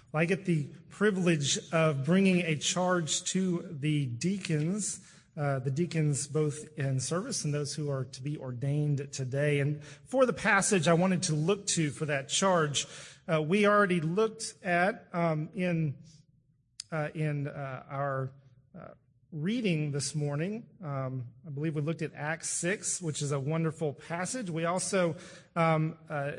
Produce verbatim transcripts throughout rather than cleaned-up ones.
Well, I get the privilege of bringing a charge to the deacons, uh, the deacons both in service and those who are to be ordained today. And for the passage I wanted to look to for that charge, uh, we already looked at um, in uh, in uh, our uh, reading this morning. Um, I believe we looked at Acts six, which is a wonderful passage. We also um, uh,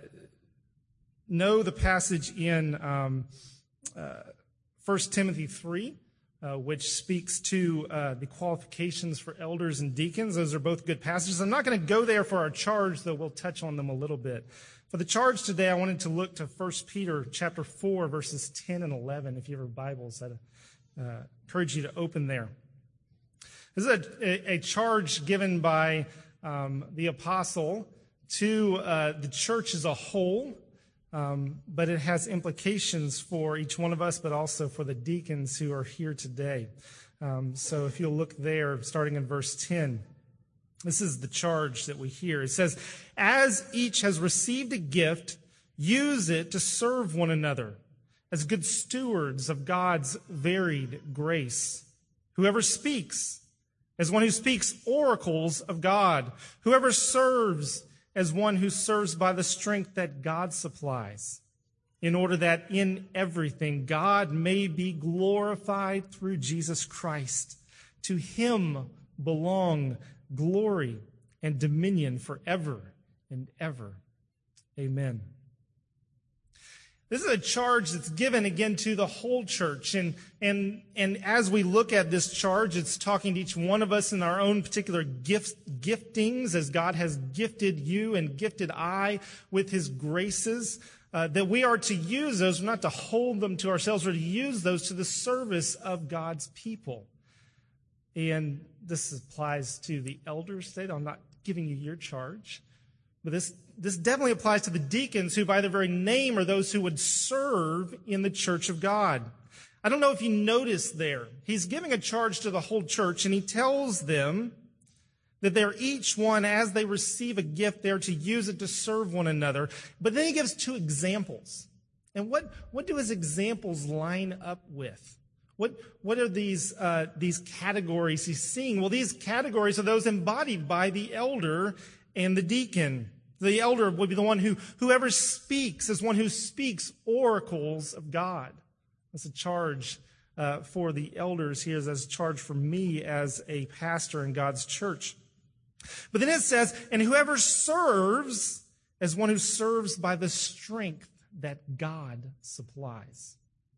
know the passage in um, uh, First Timothy three, uh, which speaks to uh, the qualifications for elders and deacons. Those are both good passages. I'm not going to go there for our charge, though we'll touch on them a little bit. For the charge today, I wanted to look to First Peter chapter four, verses ten and eleven. If you have Bibles, I uh, encourage you to open there. This is a, a, a charge given by um, the apostle to uh, the church as a whole, um, but it has implications for each one of us, but also for the deacons who are here today. Um, so if you'll look there, starting in verse ten, this is the charge that we hear. It says, "As each has received a gift, use it to serve one another as good stewards of God's varied grace. Whoever speaks, as one who speaks oracles of God. Whoever serves, as one who serves by the strength that God supplies, in order that in everything God may be glorified through Jesus Christ. To him belong glory and dominion forever and ever. Amen." This is a charge that's given again to the whole church. And, and, and as we look at this charge, it's talking to each one of us in our own particular gifts, giftings, as God has gifted you and gifted I with his graces, uh, that we are to use those, not to hold them to ourselves, or to use those to the service of God's people. And this applies to the elders today. I'm not giving you your charge, but this This definitely applies to the deacons, who by their very name are those who would serve in the church of God. I don't know if you noticed there, he's giving a charge to the whole church, and he tells them that they're each one, as they receive a gift, they're to use it to serve one another. But then he gives two examples. And what, what do his examples line up with? What, what are these, uh, these categories he's seeing? Well, these categories are those embodied by the elder and the deacon. The elder would be the one who, whoever speaks is one who speaks oracles of God. That's a charge uh, for the elders here, as a charge for me as a pastor in God's church. But then it says, and whoever serves as one who serves by the strength that God supplies.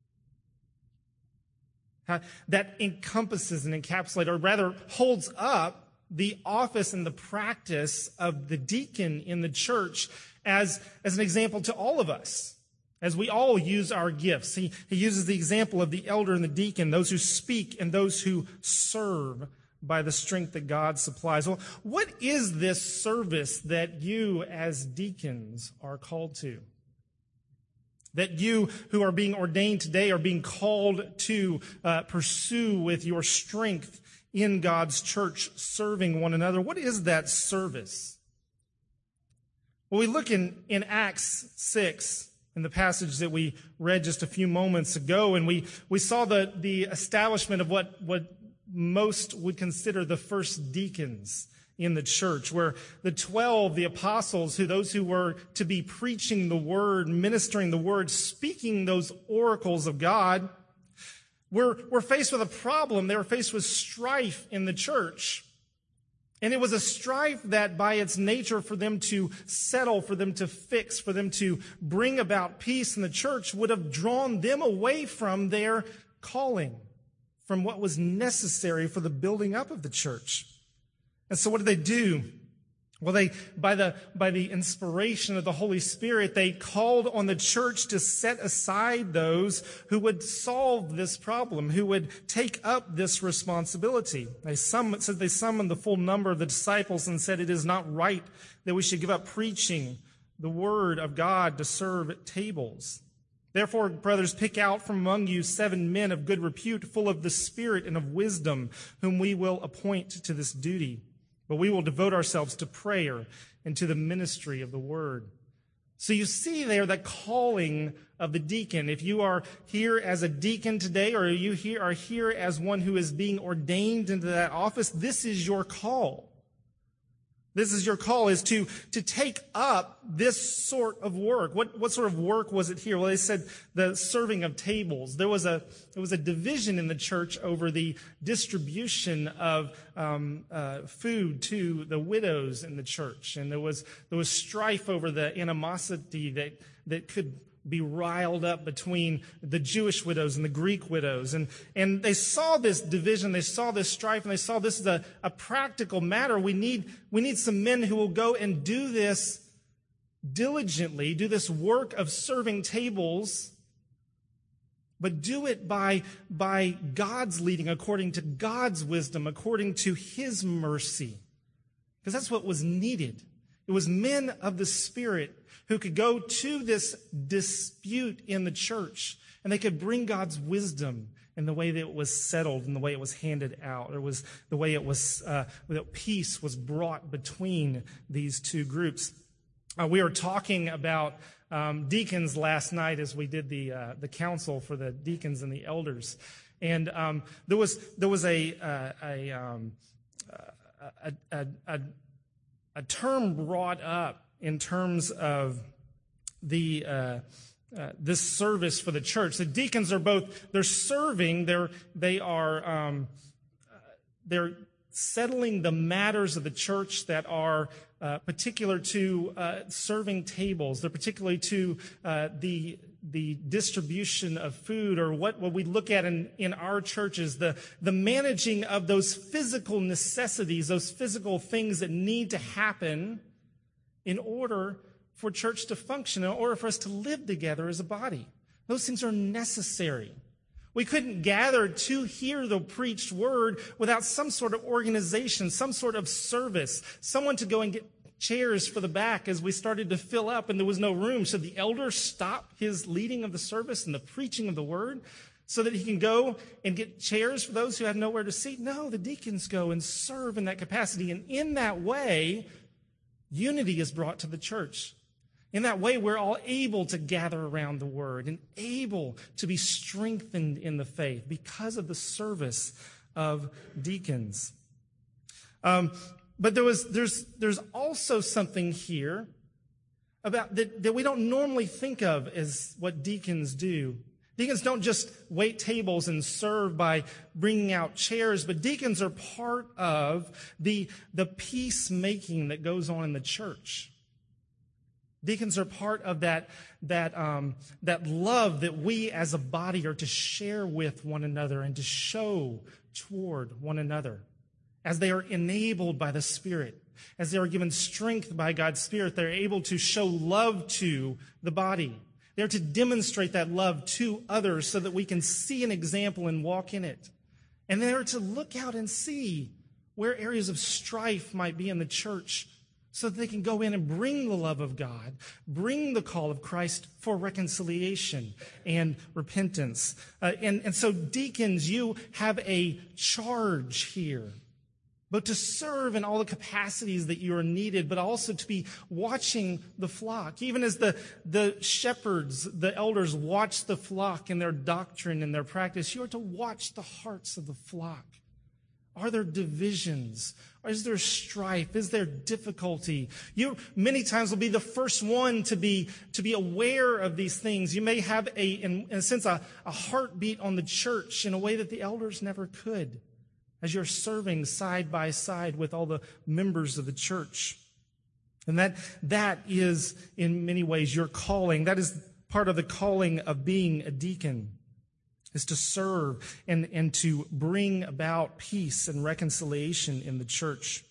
How, that encompasses and encapsulates, or rather holds up, the office and the practice of the deacon in the church as, as an example to all of us, as we all use our gifts. He, he uses the example of the elder and the deacon, those who speak and those who serve by the strength that God supplies. Well, what is this service that you as deacons are called to? That you who are being ordained today are being called to uh, pursue with your strength in God's church, serving one another. What is that service? Well, we look in, in Acts six, in the passage that we read just a few moments ago, and we, we saw the, the establishment of what, what most would consider the first deacons in the church, where the twelve, the apostles, who those who were to be preaching the word, ministering the word, speaking those oracles of God, We're, we're faced with a problem. They were faced with strife in the church. And it was a strife that by its nature, for them to settle, for them to fix, for them to bring about peace in the church, would have drawn them away from their calling, from what was necessary for the building up of the church. And so what did they do? Well, they, by the, by the inspiration of the Holy Spirit, they called on the church to set aside those who would solve this problem, who would take up this responsibility. They summoned, it says they summoned the full number of the disciples and said, "It is not right that we should give up preaching the word of God to serve at tables. Therefore, brothers, pick out from among you seven men of good repute, full of the Spirit and of wisdom, whom we will appoint to this duty. But we will devote ourselves to prayer and to the ministry of the word." So you see there the calling of the deacon. If you are here as a deacon today, or you here are here as one who is being ordained into that office, this is your call. This is your call, is to, to take up this sort of work. What, what sort of work was it here? Well, they said the serving of tables. There was a, there was a division in the church over the distribution of um, uh, food to the widows in the church. And there was, there was strife over the animosity that, that could be riled up between the Jewish widows and the Greek widows. And, and they saw this division, they saw this strife, and they saw this is a, a practical matter. We need, we need some men who will go and do this diligently, do this work of serving tables, but do it by, by God's leading, according to God's wisdom, according to His mercy. Because that's what was needed. It was men of the Spirit who could go to this dispute in the church, and they could bring God's wisdom in the way that it was settled, in the way it was handed out, or was the way it was, uh, that peace was brought between these two groups. Uh, we were talking about um, deacons last night as we did the uh, the council for the deacons and the elders, and um, there was there was a uh, a, um, a, a, a a term brought up in terms of the uh, uh, this service for the church. The deacons are both, they're serving, they're, they are um, uh, they're settling the matters of the church that are uh, particular to uh, serving tables. They're particularly to uh, the the distribution of food, or what, what we look at in, in our churches, the, the managing of those physical necessities, those physical things that need to happen in order for church to function, in order for us to live together as a body. Those things are necessary. We couldn't gather to hear the preached word without some sort of organization, some sort of service, someone to go and get chairs for the back as we started to fill up and there was no room. So the elder stopped his leading of the service and the preaching of the word so that he can go and get chairs for those who have nowhere to sit. No, the deacons go and serve in that capacity. And in that way, unity is brought to the church. In that way, we're all able to gather around the word and able to be strengthened in the faith because of the service of deacons. Um, but there was, there's, there's also something here about that, that we don't normally think of as what deacons do. Deacons don't just wait tables and serve by bringing out chairs, but deacons are part of the, the peacemaking that goes on in the church. Deacons are part of that, that, um, that love that we as a body are to share with one another and to show toward one another. As they are enabled by the Spirit, as they are given strength by God's Spirit, they're able to show love to the body. They're to demonstrate that love to others so that we can see an example and walk in it. And they're to look out and see where areas of strife might be in the church so that they can go in and bring the love of God, bring the call of Christ for reconciliation and repentance. Uh, and, and so deacons, you have a charge here, but to serve in all the capacities that you are needed, but also to be watching the flock. Even as the, the shepherds, the elders watch the flock in their doctrine and their practice, you are to watch the hearts of the flock. Are there divisions? Is there strife? Is there difficulty? You many times will be the first one to be, to be aware of these things. You may have a, in, in a sense, a, a heartbeat on the church in a way that the elders never could, as you're serving side by side with all the members of the church. And that, that is, in many ways, your calling. That is part of the calling of being a deacon, is to serve and, and to bring about peace and reconciliation in the church.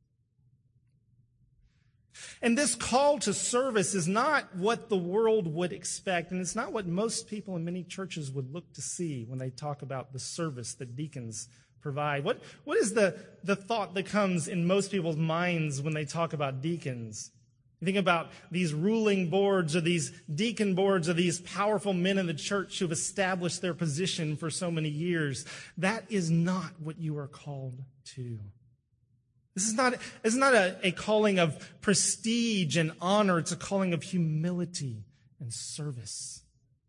And this call to service is not what the world would expect, and it's not what most people in many churches would look to see when they talk about the service that deacons provide. What, what is the, the thought that comes in most people's minds when they talk about deacons? You think about these ruling boards or these deacon boards or these powerful men in the church who have established their position for so many years. That is not what you are called to. This is not, this is not a, a calling of prestige and honor. It's a calling of humility and service.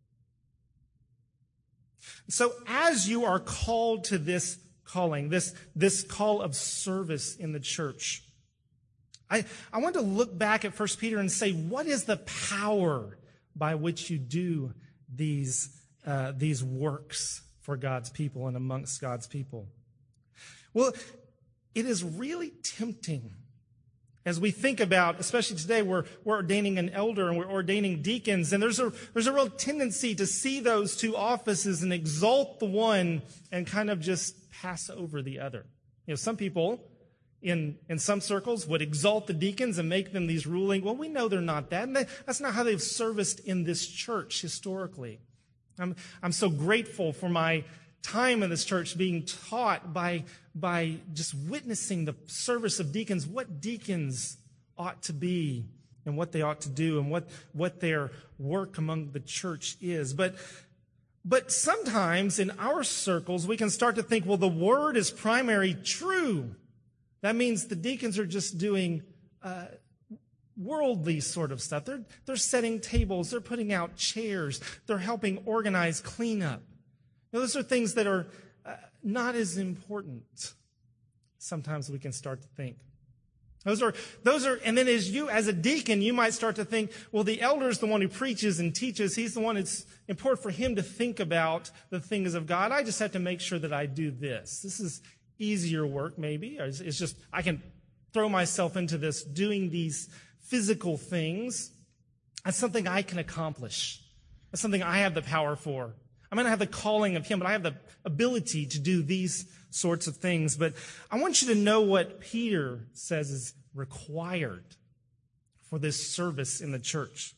So as you are called to this calling, this, this call of service in the church, I, I want to look back at First Peter and say, what is the power by which you do these, uh, these works for God's people and amongst God's people? Well, it is really tempting as we think about, especially today, we're, we're ordaining an elder and we're ordaining deacons, and there's a, there's a real tendency to see those two offices and exalt the one and kind of just pass over the other. You know, some people in, in some circles would exalt the deacons and make them these ruling. Well, we know they're not that, and they, that's not how they've serviced in this church historically. I'm, I'm so grateful for my time in this church being taught by, by just witnessing the service of deacons, what deacons ought to be and what they ought to do and what, what their work among the church is. But, but sometimes in our circles, we can start to think, well, the word is primary true. That means the deacons are just doing uh, worldly sort of stuff. They're, they're setting tables. They're putting out chairs. They're helping organize cleanup. Now, those are things that are uh, not as important. Sometimes we can start to think. Those are, those are, and then as you, as a deacon, you might start to think, well, the elder is the one who preaches and teaches. He's the one it's important for him to think about the things of God. I just have to make sure that I do this. This is easier work, maybe. It's, it's just, I can throw myself into this, doing these physical things. That's something I can accomplish. That's something I have the power for. I might not have the calling of him, but I have the ability to do these sorts of things. But I want you to know what Peter says is required for this service in the church.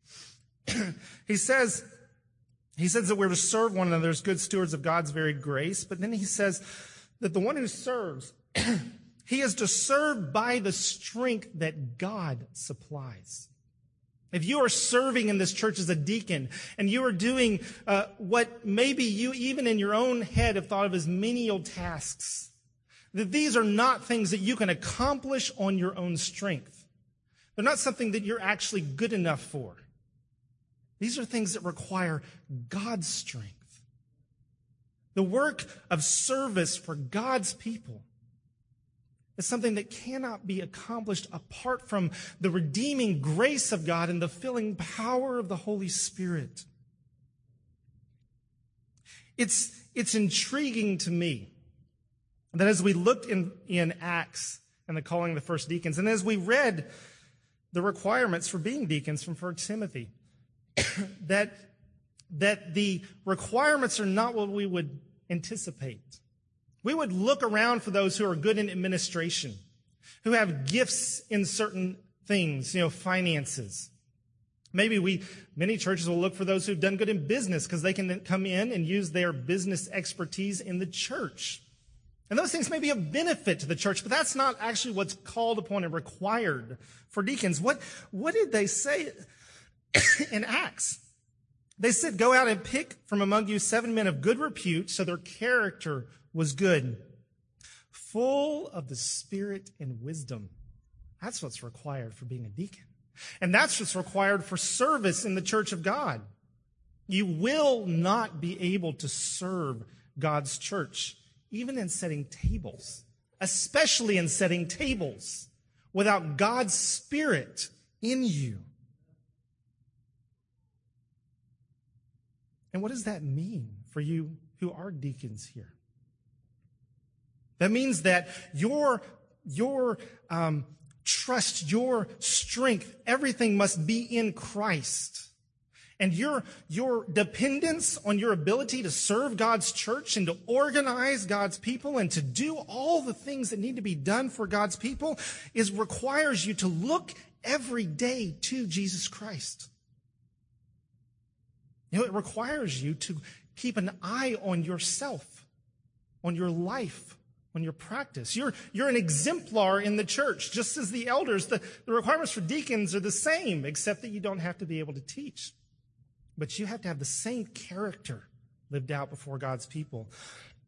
he says, he says that we're to serve one another as good stewards of God's very grace. But then he says that the one who serves, he is to serve by the strength that God supplies. If you are serving in this church as a deacon and you are doing uh, what maybe you even in your own head have thought of as menial tasks, that these are not things that you can accomplish on your own strength. They're not something that you're actually good enough for. These are things that require God's strength. The work of service for God's people is something that cannot be accomplished apart from the redeeming grace of God and the filling power of the Holy Spirit. It's, it's intriguing to me that as we looked in, in Acts and the calling of the first deacons, and as we read the requirements for being deacons from First Timothy, that, that the requirements are not what we would anticipate. We would look around for those who are good in administration, who have gifts in certain things, you know, finances. Maybe we, many churches will look for those who've done good in business because they can then come in and use their business expertise in the church. And those things may be of benefit to the church, but that's not actually what's called upon and required for deacons. What, what did they say in Acts? They said, go out and pick from among you seven men of good repute, so their character was good, full of the Spirit and wisdom. That's what's required for being a deacon. And that's what's required for service in the church of God. You will not be able to serve God's church, even in setting tables, especially in setting tables, without God's Spirit in you. And what does that mean for you who are deacons here? That means that your, your um, trust, your strength, everything must be in Christ. And your, your dependence on your ability to serve God's church and to organize God's people and to do all the things that need to be done for God's people is requires you to look every day to Jesus Christ. You know, it requires you to keep an eye on yourself, on your life, on your practice. You're, you're an exemplar in the church, just as the elders. The, the requirements for deacons are the same, except that you don't have to be able to teach. But you have to have the same character lived out before God's people.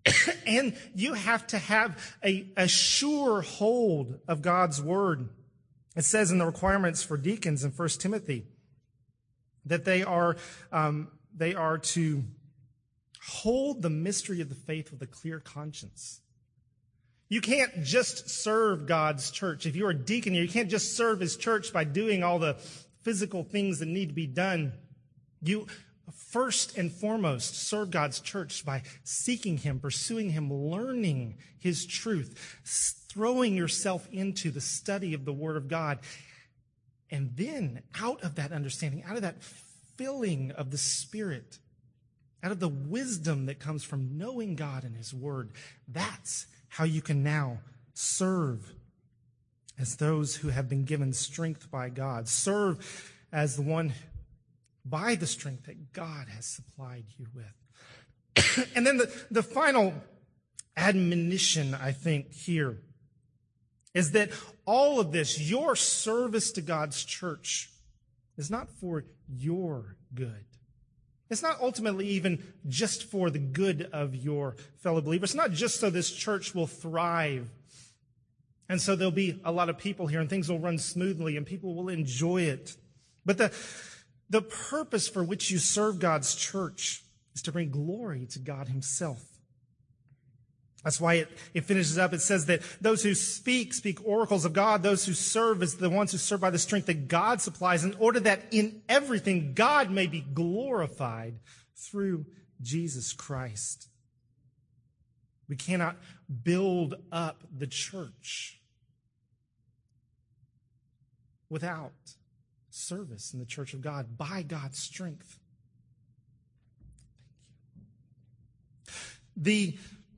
And you have to have a, a sure hold of God's word. It says in the requirements for deacons in First Timothy that they are, um, they are to hold the mystery of the faith with a clear conscience. You can't just serve God's church. If you're a deacon, you can't just serve his church by doing all the physical things that need to be done. You first and foremost serve God's church by seeking him, pursuing him, learning his truth, throwing yourself into the study of the Word of God. And then out of that understanding, out of that filling of the Spirit, out of the wisdom that comes from knowing God and his Word, that's how you can now serve as those who have been given strength by God. Serve as the one by the strength that God has supplied you with. And then the, the final admonition, I think, here is that all of this, your service to God's church, is not for your good. It's not ultimately even just for the good of your fellow believers. It's not just so this church will thrive. And so there'll be a lot of people here and things will run smoothly and people will enjoy it. But the, the purpose for which you serve God's church is to bring glory to God himself. That's why it, it finishes up. It says that those who speak, speak oracles of God. Those who serve is the ones who serve by the strength that God supplies, in order that in everything God may be glorified through Jesus Christ. We cannot build up the church without service in the church of God by God's strength. The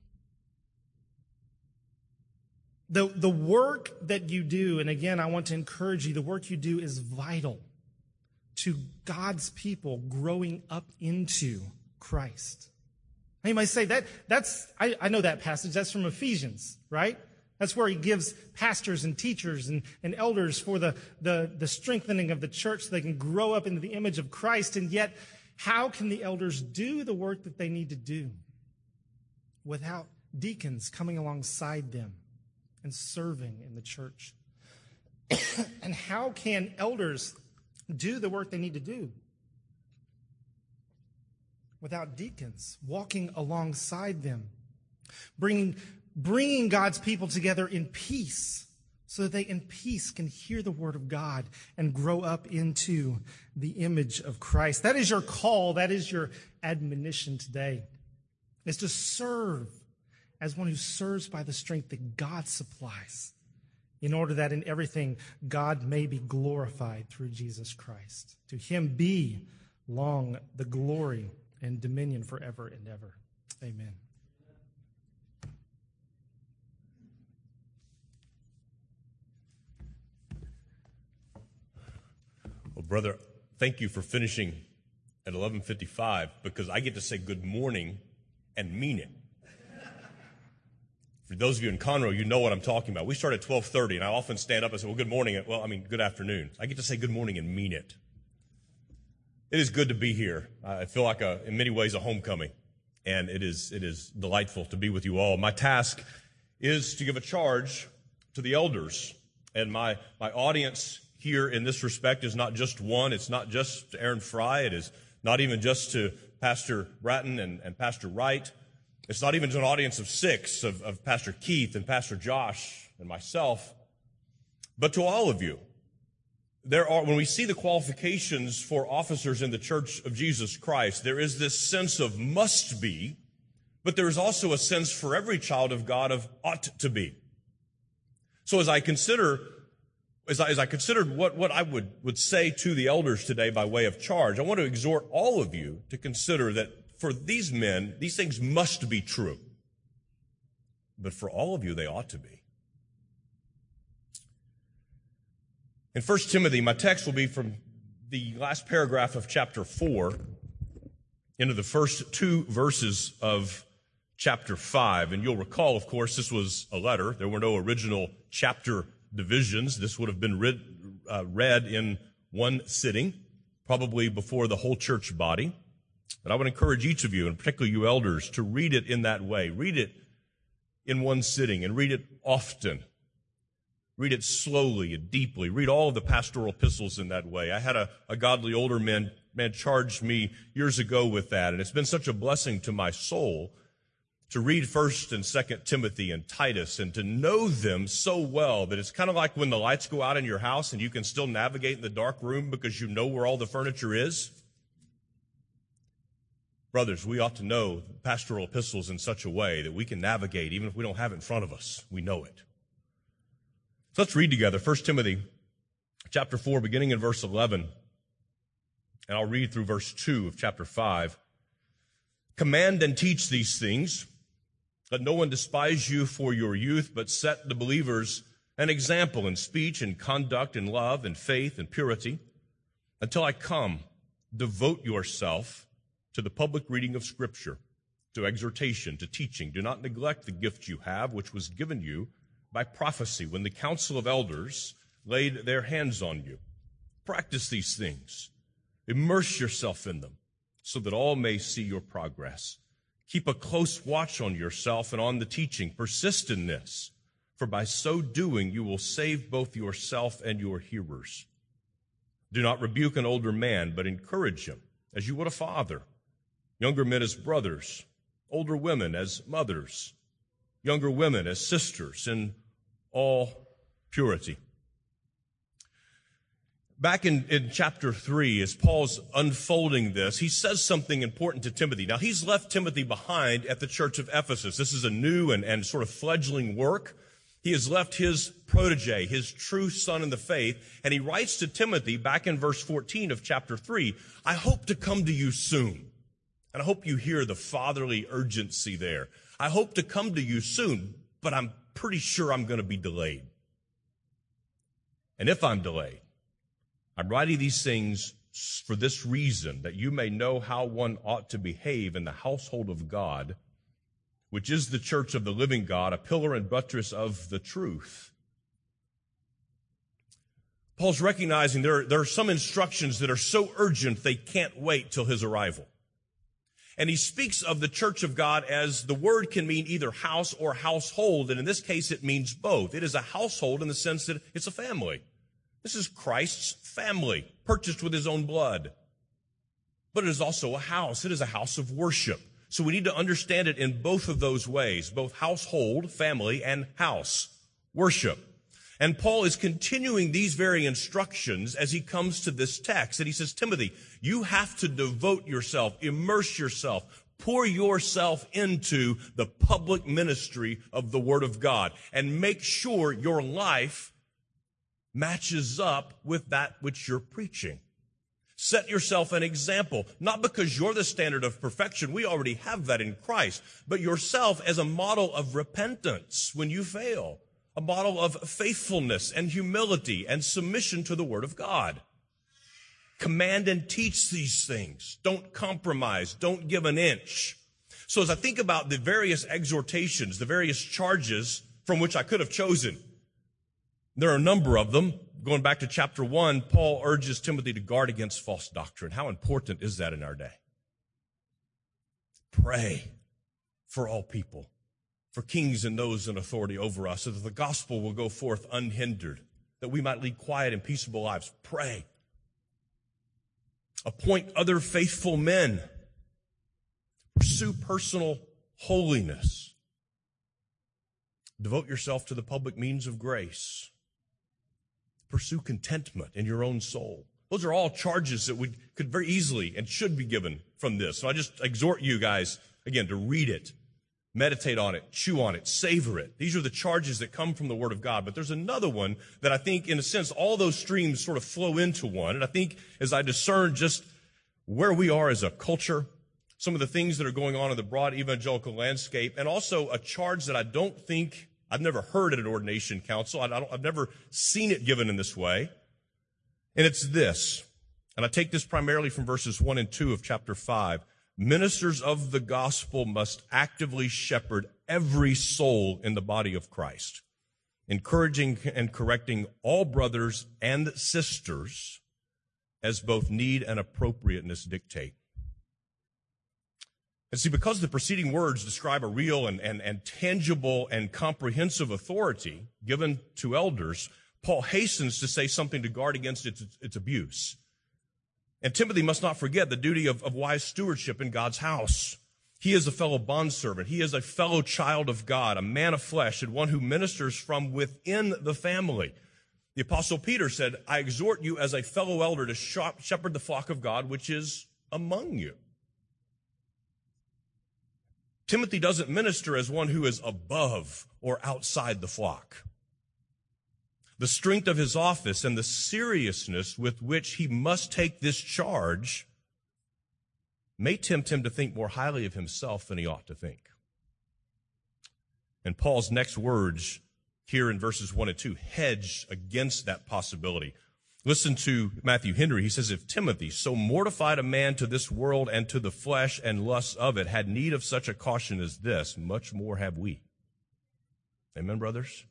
The, the work that you do, and again, I want to encourage you, the work you do is vital to God's people growing up into Christ. Now you might say, that that's I, I know that passage, that's from Ephesians, right? That's where he gives pastors and teachers and, and elders for the, the, the strengthening of the church so they can grow up into the image of Christ. And yet, how can the elders do the work that they need to do without deacons coming alongside them and serving in the church? And how can elders do the work they need to do without deacons walking alongside them, bringing, bringing God's people together in peace so that they in peace can hear the word of God and grow up into the image of Christ? That is your call. That is your admonition today, is to serve as one who serves by the strength that God supplies, in order that in everything God may be glorified through Jesus Christ. To him be long the glory and dominion forever and ever. Amen. Well, brother, thank you for finishing at eleven fifty-five, because I get to say good morning and mean it. For those of you in Conroe, you know what I'm talking about. We start at twelve thirty, and I often stand up and say, well, good morning. Well, I mean, good afternoon. I get to say good morning and mean it. It is good to be here. I feel like, a, in many ways, a homecoming, and it is it is delightful to be with you all. My task is to give a charge to the elders, and my, my audience here in this respect is not just one. It's not just to Aaron Fry. It is not even just to Pastor Bratton and, and Pastor Wright. It's not even to an audience of six, of, of Pastor Keith and Pastor Josh and myself, but to all of you. There are, when we see the qualifications for officers in the Church of Jesus Christ, there is this sense of must be, but there is also a sense for every child of God of ought to be. So as I consider, as I, as I considered what, what I would, would say to the elders today by way of charge, I want to exhort all of you to consider that for these men, these things must be true. But for all of you, they ought to be. In First Timothy, my text will be from the last paragraph of chapter four into the first two verses of chapter five. And you'll recall, of course, this was a letter. There were no original chapter divisions. This would have been read, uh, read in one sitting, probably before the whole church body. But I would encourage each of you, and particularly you elders, to read it in that way. Read it in one sitting and read it often. Read it slowly and deeply. Read all of the pastoral epistles in that way. I had a, a godly older man, man charge me years ago with that, and it's been such a blessing to my soul to read First and Second Timothy and Titus and to know them so well that it's kind of like when the lights go out in your house and you can still navigate in the dark room because you know where all the furniture is. Brothers, we ought to know pastoral epistles in such a way that we can navigate even if we don't have it in front of us. We know it. So let's read together First Timothy chapter four, beginning in verse eleven. And I'll read through verse two of chapter five. Command and teach these things. Let no one despise you for your youth, but set the believers an example in speech and conduct and love and faith and purity. Until I come, devote yourself to the public reading of Scripture, to exhortation, to teaching. Do not neglect the gift you have, which was given you by prophecy when the council of elders laid their hands on you. Practice these things. Immerse yourself in them so that all may see your progress. Keep a close watch on yourself and on the teaching. Persist in this, for by so doing you will save both yourself and your hearers. Do not rebuke an older man, but encourage him as you would a father. Younger men as brothers, older women as mothers, younger women as sisters, in all purity. Back in, in chapter three, as Paul's unfolding this, he says something important to Timothy. Now, he's left Timothy behind at the church of Ephesus. This is a new and, and sort of fledgling work. He has left his protege, his true son in the faith, and he writes to Timothy back in verse fourteen of chapter three, I hope to come to you soon. And I hope you hear the fatherly urgency there. I hope to come to you soon, but I'm pretty sure I'm going to be delayed. And if I'm delayed, I'm writing these things for this reason, that you may know how one ought to behave in the household of God, which is the church of the living God, a pillar and buttress of the truth. Paul's recognizing there, there are some instructions that are so urgent they can't wait till his arrival. And he speaks of the church of God as the word can mean either house or household, and in this case it means both. It is a household in the sense that it's a family. This is Christ's family, purchased with his own blood. But it is also a house. It is a house of worship. So we need to understand it in both of those ways, both household, family, and house, worship. And Paul is continuing these very instructions as he comes to this text. And he says, Timothy, you have to devote yourself, immerse yourself, pour yourself into the public ministry of the Word of God, and make sure your life matches up with that which you're preaching. Set yourself an example, not because you're the standard of perfection. We already have that in Christ, but yourself as a model of repentance when you fail, a model of faithfulness and humility and submission to the Word of God. Command and teach these things. Don't compromise. Don't give an inch. So as I think about the various exhortations, the various charges from which I could have chosen, there are a number of them. Going back to chapter one, Paul urges Timothy to guard against false doctrine. How important is that in our day? Pray for all people, for kings and those in authority over us, so that the gospel will go forth unhindered, that we might lead quiet and peaceable lives. Pray. Appoint other faithful men. Pursue personal holiness. Devote yourself to the public means of grace. Pursue contentment in your own soul. Those are all charges that we could very easily and should be given from this. So I just exhort you guys, again, to read it, meditate on it, chew on it, savor it. These are the charges that come from the Word of God. But there's another one that I think, in a sense, all those streams sort of flow into one. And I think as I discern just where we are as a culture, some of the things that are going on in the broad evangelical landscape, and also a charge that I don't think I've never heard at an ordination council. I don't, I've never seen it given in this way. And it's this, and I take this primarily from verses one and two of chapter five. Ministers of the gospel must actively shepherd every soul in the body of Christ, encouraging and correcting all brothers and sisters as both need and appropriateness dictate. And see, because the preceding words describe a real and, and, and tangible and comprehensive authority given to elders, Paul hastens to say something to guard against its, its abuse. And Timothy must not forget the duty of, of wise stewardship in God's house. He is a fellow bondservant. He is a fellow child of God, a man of flesh, and one who ministers from within the family. The Apostle Peter said, I exhort you as a fellow elder to shepherd the flock of God which is among you. Timothy doesn't minister as one who is above or outside the flock. The strength of his office and the seriousness with which he must take this charge may tempt him to think more highly of himself than he ought to think. And Paul's next words here in verses one and two hedge against that possibility. Listen to Matthew Henry. He says, if Timothy, so mortified a man to this world and to the flesh and lusts of it, had need of such a caution as this, much more have we. Amen, brothers?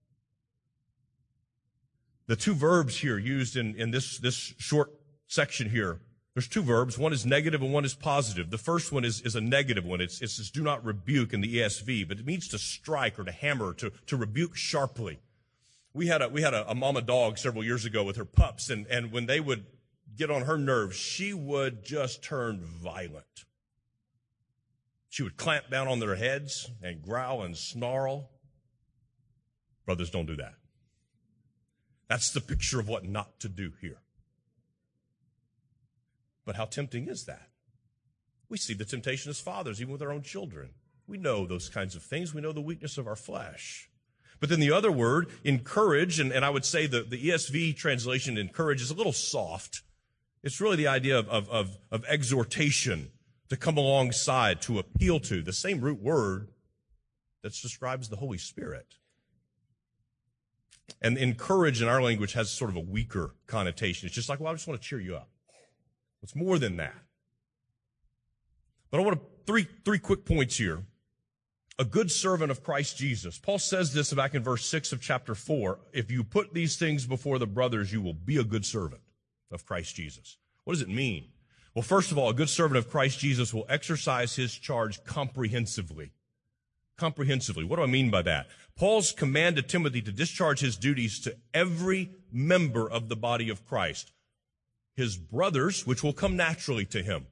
The two verbs here used in, in this, this short section here, there's two verbs. One is negative and one is positive. The first one is, is a negative one. It's, it's this do not rebuke in the E S V, but it means to strike or to hammer, to, to rebuke sharply. We had a, we had a, a mama dog several years ago with her pups, and, and when they would get on her nerves, she would just turn violent. She would clamp down on their heads and growl and snarl. Brothers, don't do that. That's the picture of what not to do here. But how tempting is that? We see the temptation as fathers, even with our own children. We know those kinds of things. We know the weakness of our flesh. But then the other word, encourage, and, and I would say the, the E S V translation encourage is a little soft. It's really the idea of, of, of, of exhortation, to come alongside, to appeal to, the same root word that describes the Holy Spirit. And encourage in our language has sort of a weaker connotation. It's just like, well, I just want to cheer you up. It's more than that. But I want to, three, three quick points here. A good servant of Christ Jesus. Paul says this back in verse six of chapter four. If you put these things before the brothers, you will be a good servant of Christ Jesus. What does it mean? Well, first of all, a good servant of Christ Jesus will exercise his charge comprehensively. Comprehensively. What do I mean by that? Paul's command to Timothy to discharge his duties to every member of the body of Christ. His brothers, which will come naturally to him.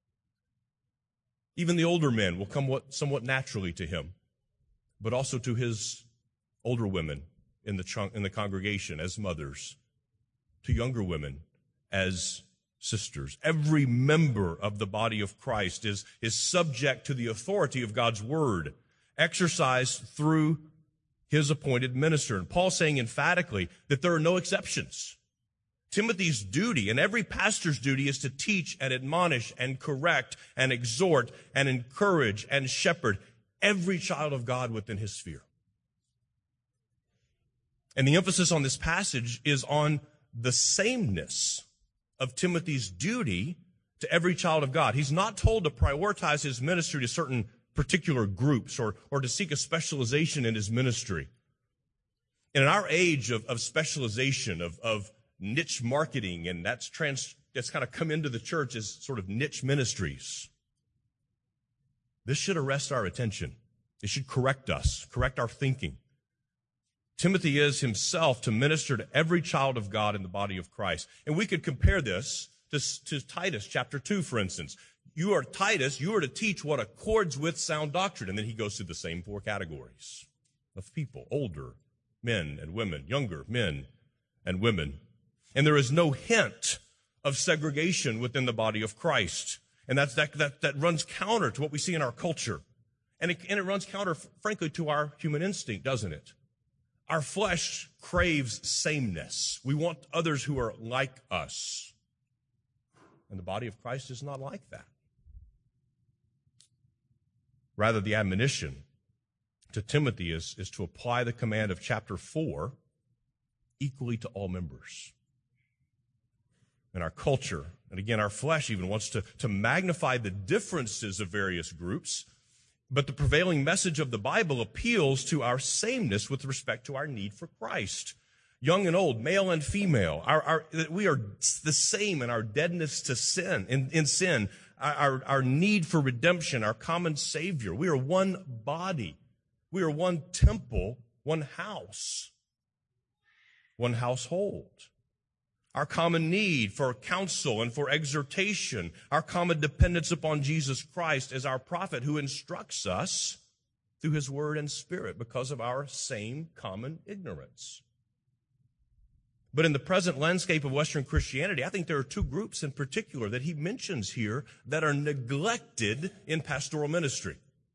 Even the older men will come somewhat naturally to him, but also to his older women in the chunk, in the congregation as mothers, to younger women as sisters. Every member of the body of Christ is, is subject to the authority of God's word, exercised through his appointed minister. And Paul's saying emphatically that there are no exceptions. Timothy's duty, and every pastor's duty, is to teach and admonish and correct and exhort and encourage and shepherd every child of God within his sphere. And the emphasis on this passage is on the sameness of Timothy's duty to every child of God. He's not told to prioritize his ministry to certain particular groups or, or to seek a specialization in his ministry. In our age of, of specialization, of, of niche marketing, and that's trans, that's kind of come into the church as sort of niche ministries. This should arrest our attention. It should correct us, correct our thinking. Timothy is himself to minister to every child of God in the body of Christ. And we could compare this to, to Titus chapter two, for instance. You are Titus, you are to teach what accords with sound doctrine. And then he goes through the same four categories of people: older men and women, younger men and women. And there is no hint of segregation within the body of Christ. And that's, that, that, that runs counter to what we see in our culture. And it, and it runs counter, frankly, to our human instinct, doesn't it? Our flesh craves sameness. We want others who are like us. And the body of Christ is not like that. Rather, the admonition to Timothy is, is to apply the command of chapter four equally to all members. In our culture, and again, our flesh even wants to, to magnify the differences of various groups, but the prevailing message of the Bible appeals to our sameness with respect to our need for Christ. Young and old, male and female, our, our, we are the same in our deadness to sin, in, in sin, our, our need for redemption, our common Savior. We are one body. We are one temple, one house, one household. Our common need for counsel and for exhortation, our common dependence upon Jesus Christ as our prophet who instructs us through his word and spirit because of our same common ignorance. But in the present landscape of Western Christianity, I think there are two groups in particular that he mentions here that are neglected in pastoral ministry.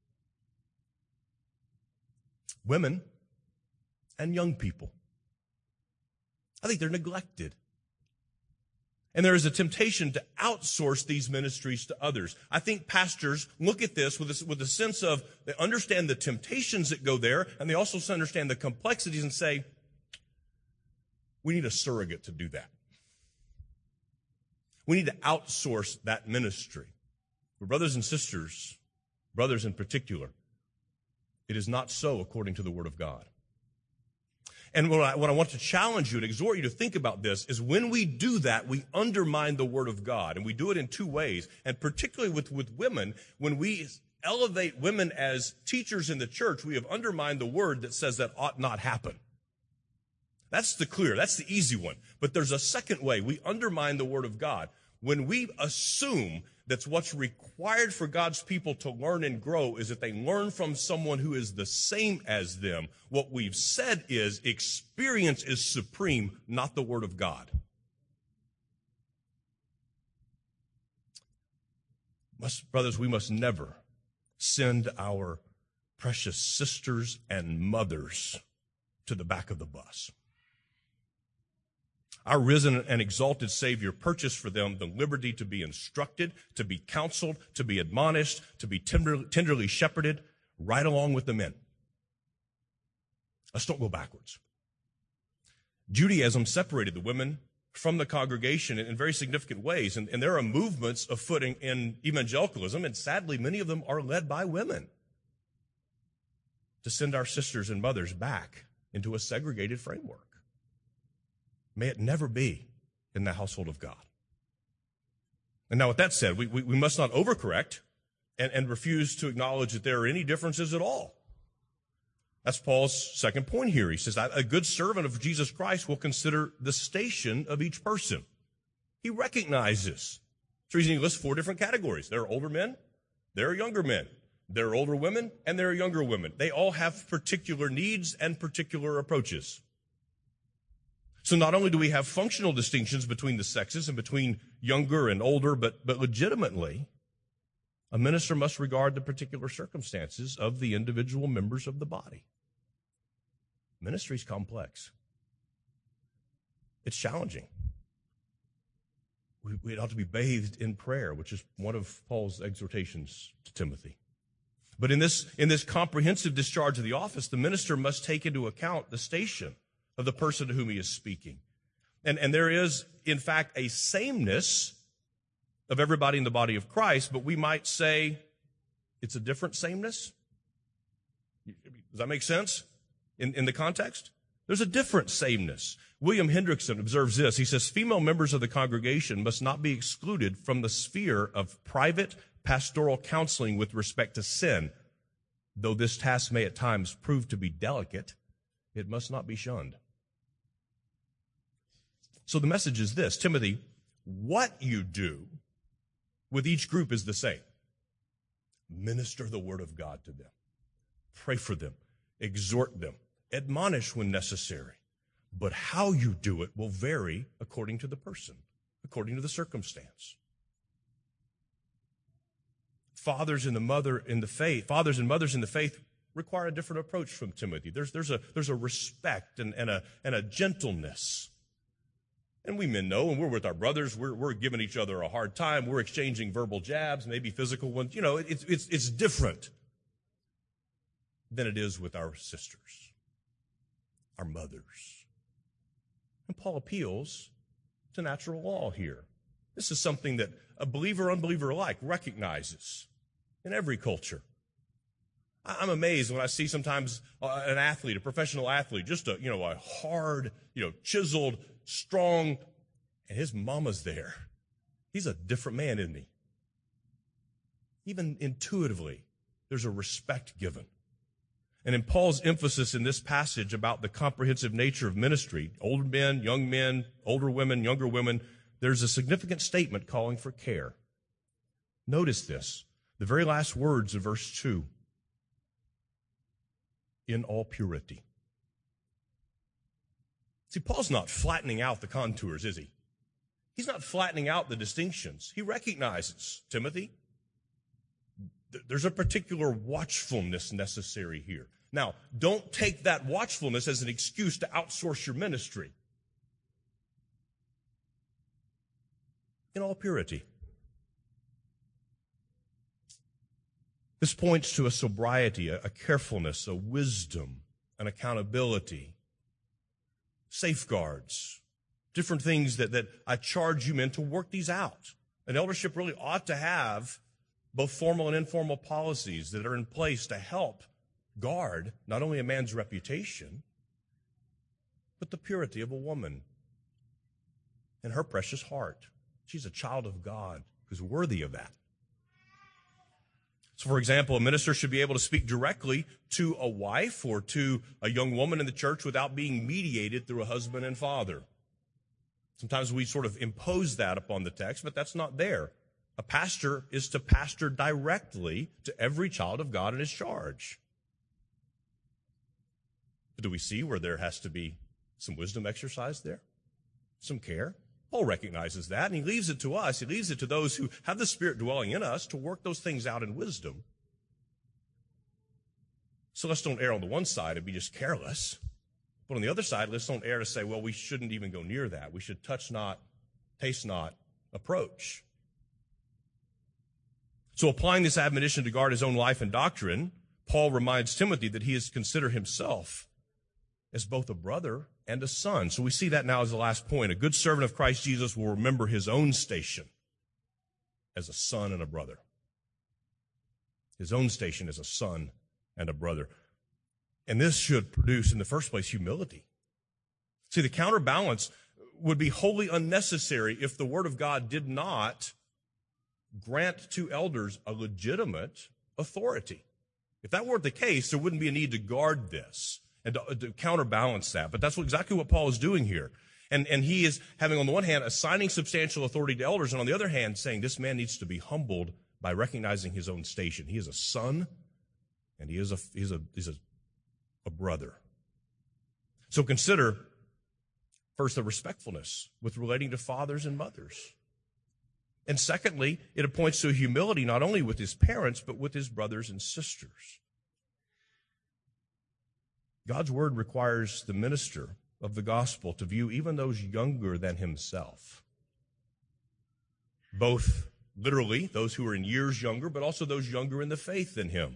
Women and young people. I think they're neglected. And there is a temptation to outsource these ministries to others. I think pastors look at this with a, with a sense of they understand the temptations that go there, and they also understand the complexities and say, we need a surrogate to do that. We need to outsource that ministry. But brothers and sisters, brothers in particular, it is not so according to the Word of God. And what I, what I want to challenge you and exhort you to think about this is when we do that, we undermine the Word of God. And we do it in two ways. And particularly with, with women, when we elevate women as teachers in the church, we have undermined the Word that says that ought not happen. That's the clear, that's the easy one. But there's a second way. We undermine the Word of God. When we assume that's what's required for God's people to learn and grow is that they learn from someone who is the same as them. What we've said is experience is supreme, not the Word of God. Must, brothers, we must never send our precious sisters and mothers to the back of the bus. Our risen and exalted Savior purchased for them the liberty to be instructed, to be counseled, to be admonished, to be tender, tenderly shepherded, right along with the men. Let's don't go backwards. Judaism separated the women from the congregation in, in very significant ways, and, and there are movements afoot in, in evangelicalism, and sadly many of them are led by women, to send our sisters and mothers back into a segregated framework. May it never be in the household of God. And now with that said, we, we, we must not overcorrect and, and refuse to acknowledge that there are any differences at all. That's Paul's second point here. He says, a good servant of Jesus Christ will consider the station of each person. He recognizes. So he's going to list four different categories. There are older men, there are younger men, there are older women, and there are younger women. They all have particular needs and particular approaches. So not only do we have functional distinctions between the sexes and between younger and older, but, but legitimately, a minister must regard the particular circumstances of the individual members of the body. Ministry is complex. It's challenging. We, we ought to be bathed in prayer, which is one of Paul's exhortations to Timothy. But in this, in this comprehensive discharge of the office, the minister must take into account the station of the person to whom he is speaking. And, and there is, in fact, a sameness of everybody in the body of Christ, but we might say it's a different sameness. Does that make sense in, in the context? There's a different sameness. William Hendrickson observes this. He says, female members of the congregation must not be excluded from the sphere of private pastoral counseling with respect to sin. Though this task may at times prove to be delicate, it must not be shunned. So the message is this, Timothy, what you do with each group is the same. Minister the word of God to them. Pray for them. Exhort them. Admonish when necessary. But how you do it will vary according to the person, according to the circumstance. Fathers in the mother in the faith, fathers and mothers in the faith require a different approach from Timothy. There's, there's a, there's a respect and, and a, and a gentleness. And we men know, when we're with our brothers, we're, we're giving each other a hard time. We're exchanging verbal jabs, maybe physical ones. You know, it's, it's, it's different than it is with our sisters, our mothers. And Paul appeals to natural law here. This is something that a believer, unbeliever alike recognizes in every culture. I'm amazed when I see sometimes an athlete, a professional athlete, just a, you know, a hard, you know, chiseled, strong, and his mama's there. He's a different man, isn't he? even intuitively, there's a respect given. And in Paul's emphasis in this passage about the comprehensive nature of ministry, older men, young men, older women, younger women, there's a significant statement calling for care. Notice this, the very last words of verse two. In all purity. See, Paul's not flattening out the contours, is he? He's not flattening out the distinctions. He recognizes, Timothy, th- there's a particular watchfulness necessary here. Now, don't take that watchfulness as an excuse to outsource your ministry. In all purity. This points to a sobriety, a carefulness, a wisdom, an accountability, safeguards, different things that, that I charge you men to work these out. An eldership really ought to have both formal and informal policies that are in place to help guard not only a man's reputation, but the purity of a woman and her precious heart. She's a child of God who's worthy of that. So, for example, a minister should be able to speak directly to a wife or to a young woman in the church without being mediated through a husband and father. Sometimes we sort of impose that upon the text, but that's not there. A pastor is to pastor directly to every child of God in his charge. But do we see where there has to be some wisdom exercised there? Some care? Paul recognizes that, and he leaves it to us. He leaves it to those who have the Spirit dwelling in us to work those things out in wisdom. So let's don't err on the one side and be just careless. But on the other side, let's don't err to say, well, we shouldn't even go near that. We should touch not, taste not, approach. So applying this admonition to guard his own life and doctrine, Paul reminds Timothy that he is to consider himself as both a brother and a son. So we see that now as the last point. A good servant of Christ Jesus will remember his own station as a son and a brother. His own station as a son and a brother. And this should produce, in the first place, humility. See, the counterbalance would be wholly unnecessary if the Word of God did not grant to elders a legitimate authority. If that weren't the case, there wouldn't be a need to guard this and to, to counterbalance that. But that's what, exactly what Paul is doing here. And, and he is having, on the one hand, assigning substantial authority to elders, and on the other hand, saying this man needs to be humbled by recognizing his own station. He is a son, and he is a, he's a, he's a, a brother. So consider, first, the respectfulness with relating to fathers and mothers. And secondly, it points to a humility not only with his parents, but with his brothers and sisters. God's word requires the minister of the gospel to view even those younger than himself, both literally those who are in years younger, but also those younger in the faith than him,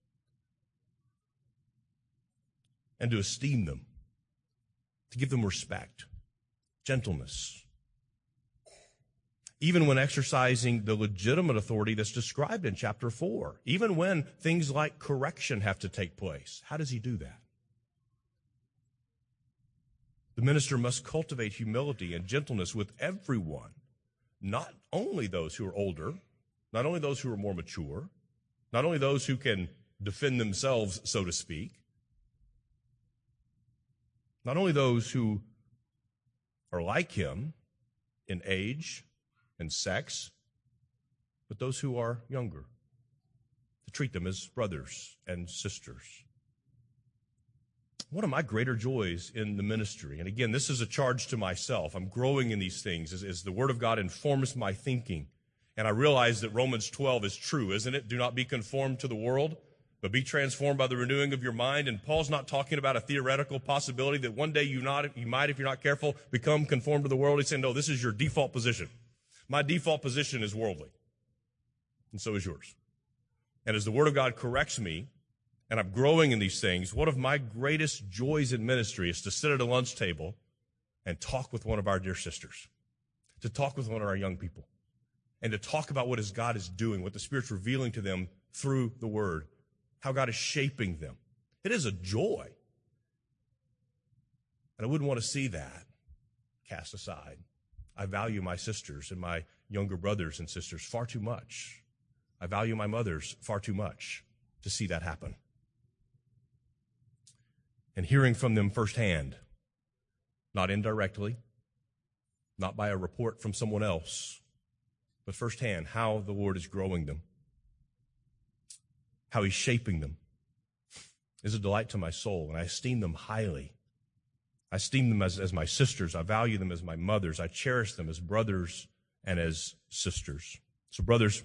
and to esteem them, to give them respect, gentleness, even when exercising the legitimate authority that's described in chapter four, even when things like correction have to take place. How does he do that? The minister must cultivate humility and gentleness with everyone, not only those who are older, not only those who are more mature, not only those who can defend themselves, so to speak, not only those who are like him in age and sex, but those who are younger, to treat them as brothers and sisters. One of my greater joys in the ministry, and again, this is a charge to myself. I'm growing in these things as, as the Word of God informs my thinking. And I realize that Romans twelve is true, isn't it? Do not be conformed to the world, but be transformed by the renewing of your mind. And Paul's not talking about a theoretical possibility that one day you, not, you might, if you're not careful, become conformed to the world. He's saying, no, this is your default position. My default position is worldly, and so is yours. And as the Word of God corrects me, and I'm growing in these things, one of my greatest joys in ministry is to sit at a lunch table and talk with one of our dear sisters, to talk with one of our young people, and to talk about what is God is doing, what the Spirit's revealing to them through the Word, how God is shaping them. It is a joy. And I wouldn't want to see that cast aside. I value my sisters and my younger brothers and sisters far too much I value my mothers far too much to see that happen. And hearing from them firsthand, not indirectly, not by a report from someone else, but firsthand, how the Lord is growing them, how he's shaping them, is a delight to my soul, and I esteem them highly. I esteem them as, as my sisters. I value them as my mothers. I cherish them as brothers and as sisters. So, brothers,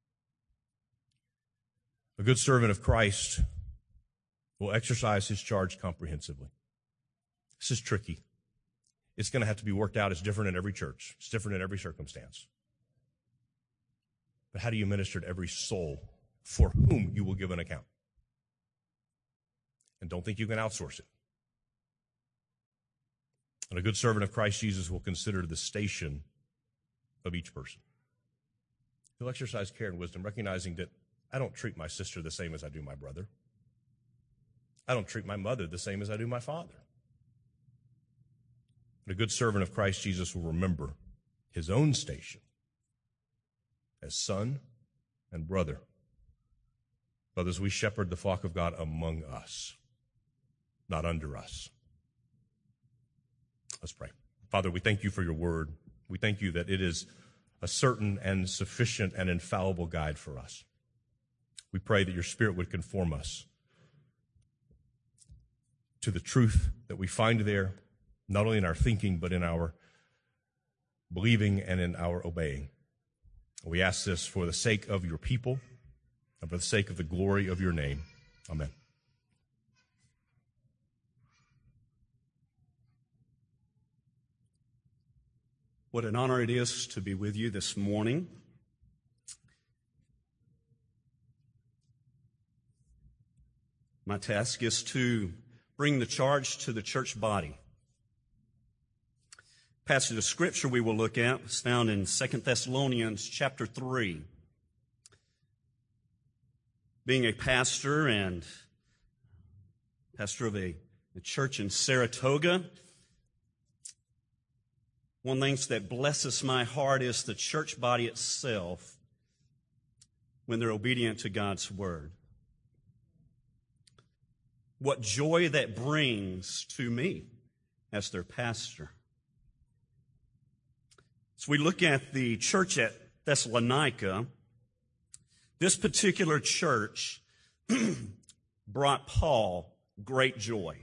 a good servant of Christ will exercise his charge comprehensively. This is tricky. It's going to have to be worked out. It's different in every church. It's different in every circumstance. But how do you minister to every soul for whom you will give an account? And don't think you can outsource it. And a good servant of Christ Jesus will consider the station of each person. He'll exercise care and wisdom, recognizing that I don't treat my sister the same as I do my brother. I don't treat my mother the same as I do my father. And a good servant of Christ Jesus will remember his own station as son and brother. Brothers, we shepherd the flock of God among us, not under us. Let's pray. Father, we thank you for your word. We thank you that it is a certain and sufficient and infallible guide for us. We pray that your Spirit would conform us to the truth that we find there, not only in our thinking, but in our believing and in our obeying. We ask this for the sake of your people and for the sake of the glory of your name. Amen. What an honor it is to be with you this morning. My task is to bring the charge to the church body. The passage of Scripture we will look at is found in Second Thessalonians chapter three. Being a pastor and pastor of a, a church in Saratoga, one of the things that blesses my heart is the church body itself when they're obedient to God's word. What joy that brings to me as their pastor. As we look at the church at Thessalonica, this particular church brought Paul great joy.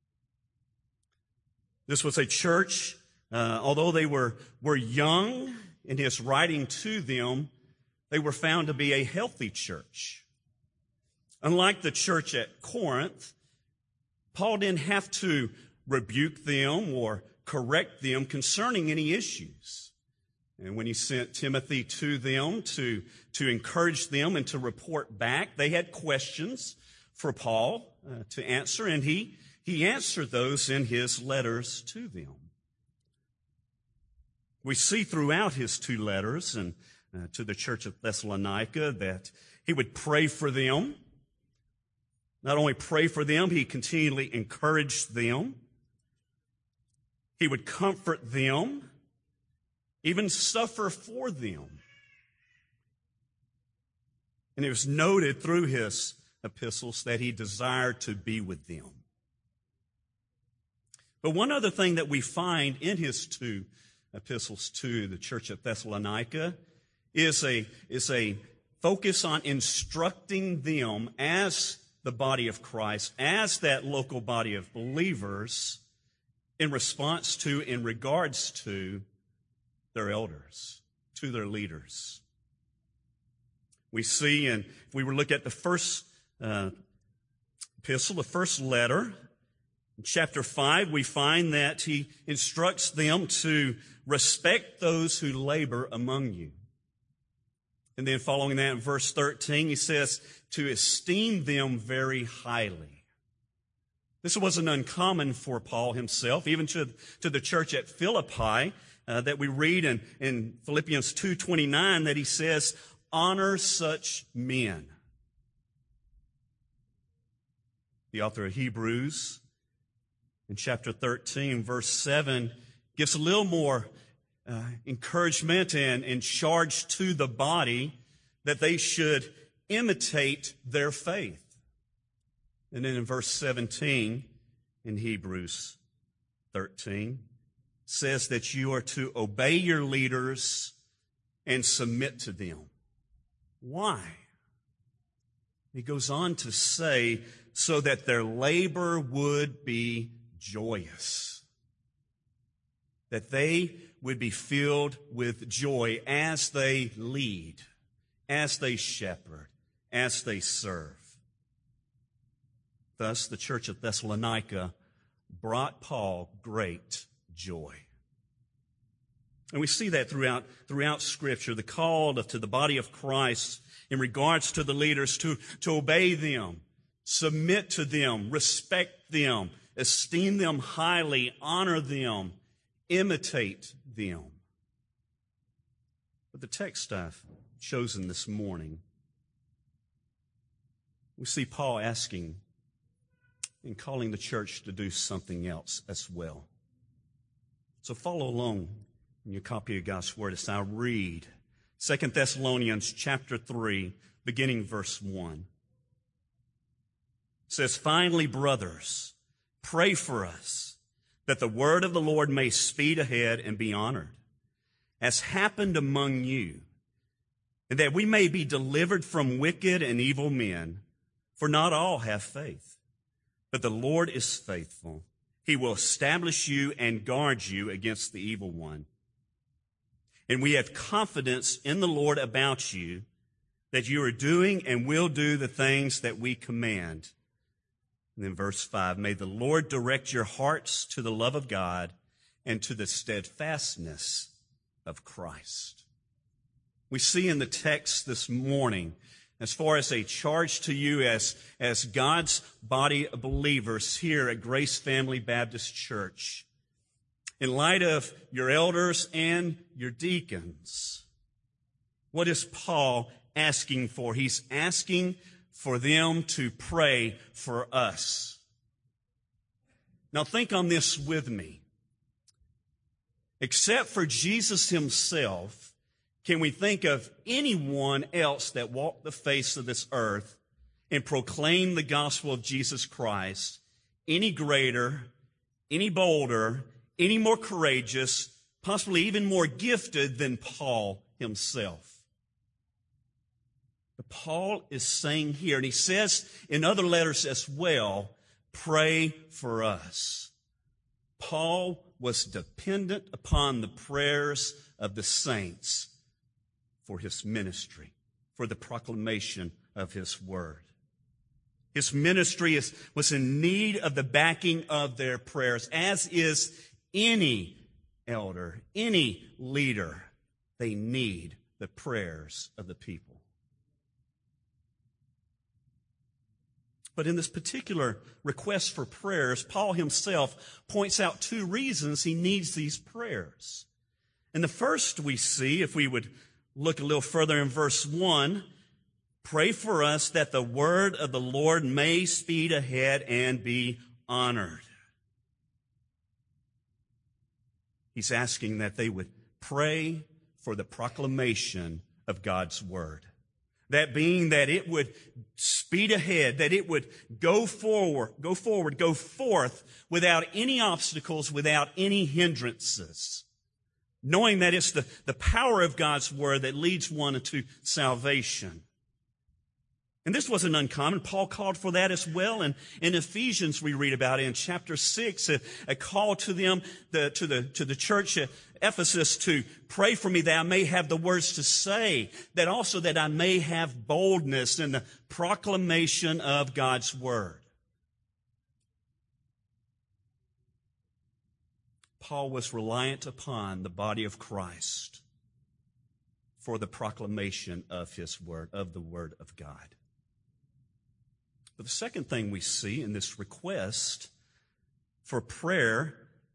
This was a church, uh, although they were, were young in his writing to them, they were found to be a healthy church. Unlike the church at Corinth, Paul didn't have to rebuke them or correct them concerning any issues. And when he sent Timothy to them to, to encourage them and to report back, they had questions for Paul uh, to answer, and he, he answered those in his letters to them. We see throughout his two letters and uh, to the church of Thessalonica that he would pray for them. Not only pray for them, he continually encouraged them. He would comfort them, even suffer for them. And it was noted through his epistles that he desired to be with them. But one other thing that we find in his two epistles to the church at Thessalonica is a, is a focus on instructing them as the body of Christ, as that local body of believers, in response to, in regards to their elders, to their leaders. We see, and if we were to look at the first uh, epistle, the first letter, in chapter five, we find that he instructs them to respect those who labor among you. And then following that in verse thirteen, he says to esteem them very highly. This wasn't uncommon for Paul himself, even to, to the church at Philippi, uh, that we read in, in Philippians two twenty-nine that he says, honor such men. The author of Hebrews in chapter thirteen, verse seven, gives a little more uh, encouragement and, and charge to the body that they should imitate their faith. And then in verse seventeen in Hebrews thirteen says that you are to obey your leaders and submit to them. Why? He goes on to say, so that their labor would be joyous. That they would be filled with joy as they lead, as they shepherd, as they serve. Thus, the church of Thessalonica brought Paul great joy. And we see that throughout, throughout Scripture, the call to the body of Christ in regards to the leaders to, to obey them, submit to them, respect them, esteem them highly, honor them, imitate them. But the text I've chosen this morning, we see Paul asking and calling the church to do something else as well. So follow along in your copy of God's Word as I read Second Thessalonians chapter three, beginning verse one. It says, finally, brothers, pray for us that the word of the Lord may speed ahead and be honored, as happened among you, and that we may be delivered from wicked and evil men, for not all have faith. But the Lord is faithful. He will establish you and guard you against the evil one. And we have confidence in the Lord about you, that you are doing and will do the things that we command. And then verse five, may the Lord direct your hearts to the love of God and to the steadfastness of Christ. We see in the text this morning, as far as a charge to you as, as God's body of believers here at Grace Family Baptist Church, in light of your elders and your deacons, what is Paul asking for? He's asking for them to pray for us. Now think on this with me. Except for Jesus himself, can we think of anyone else that walked the face of this earth and proclaimed the gospel of Jesus Christ any greater, any bolder, any more courageous, possibly even more gifted than Paul himself? But Paul is saying here, and he says in other letters as well, pray for us. Paul was dependent upon the prayers of the saints for his ministry, for the proclamation of his word. His ministry is, was in need of the backing of their prayers, as is any elder, any leader. They need the prayers of the people. But in this particular request for prayers, Paul himself points out two reasons he needs these prayers. And the first we see, if we would look a little further in verse one, pray for us that the word of the Lord may speed ahead and be honored. He's asking that they would pray for the proclamation of God's word. That being that it would speed ahead, that it would go forward, go forward, go forth without any obstacles, without any hindrances. Knowing that it's the, the power of God's word that leads one to salvation. And this wasn't uncommon. Paul called for that as well. And in Ephesians, we read about it in chapter six, a, a call to them, the, to the, to the church at Ephesus to pray for me that I may have the words to say, that also that I may have boldness in the proclamation of God's word. Paul was reliant upon the body of Christ for the proclamation of his word, of the word of God. But the second thing we see in this request for prayer,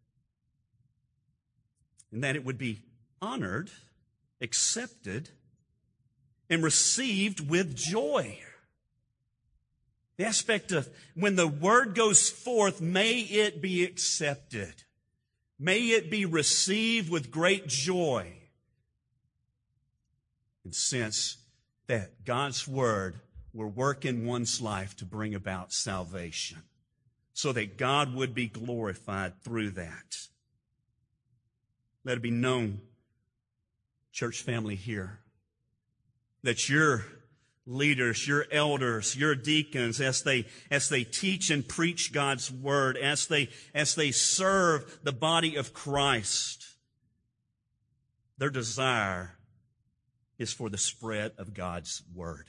and that it would be honored, accepted, and received with joy. The aspect of when the word goes forth, may it be accepted. May it be received with great joy. And since that God's Word will work in one's life to bring about salvation, so that God would be glorified through that. Let it be known, church family here, that your leaders, your elders, your deacons, as they, as they teach and preach God's Word, as they, as they serve the body of Christ, their desire is for the spread of God's Word.